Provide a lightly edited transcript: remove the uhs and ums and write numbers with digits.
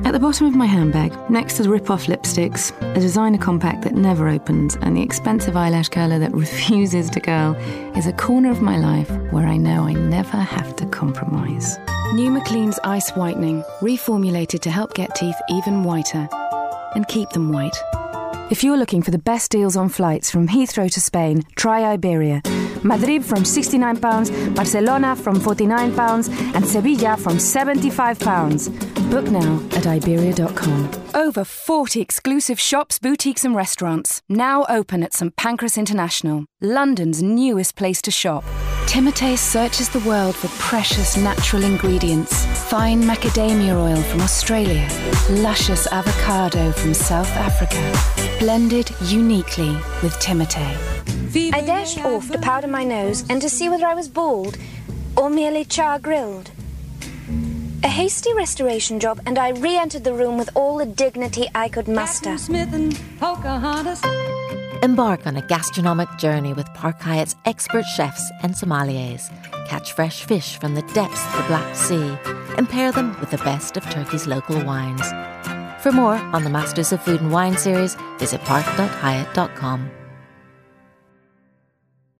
At the bottom of my handbag, next to the rip-off lipsticks, a designer compact that never opens, and the expensive eyelash curler that refuses to curl, is a corner of my life where I know I never have to compromise. New Maclean's Ice Whitening, reformulated to help get teeth even whiter and keep them white. If you're looking for the best deals on flights from Heathrow to Spain, try Iberia. Madrid from £69, Barcelona from £49, and Sevilla from £75. Book now at Iberia.com. Over 40 exclusive shops, boutiques and restaurants, now open at St Pancras International, London's newest place to shop. Timotei searches the world for precious natural ingredients. Fine macadamia oil from Australia, luscious avocado from South Africa, blended uniquely with Timotei. I dashed off to powder my nose and to see whether I was bald or merely char-grilled. A hasty restoration job, and I re-entered the room with all the dignity I could muster. Embark on a gastronomic journey with Park Hyatt's expert chefs and sommeliers. Catch fresh fish from the depths of the Black Sea and pair them with the best of Turkey's local wines. For more on the Masters of Food and Wine series, visit park.hyatt.com.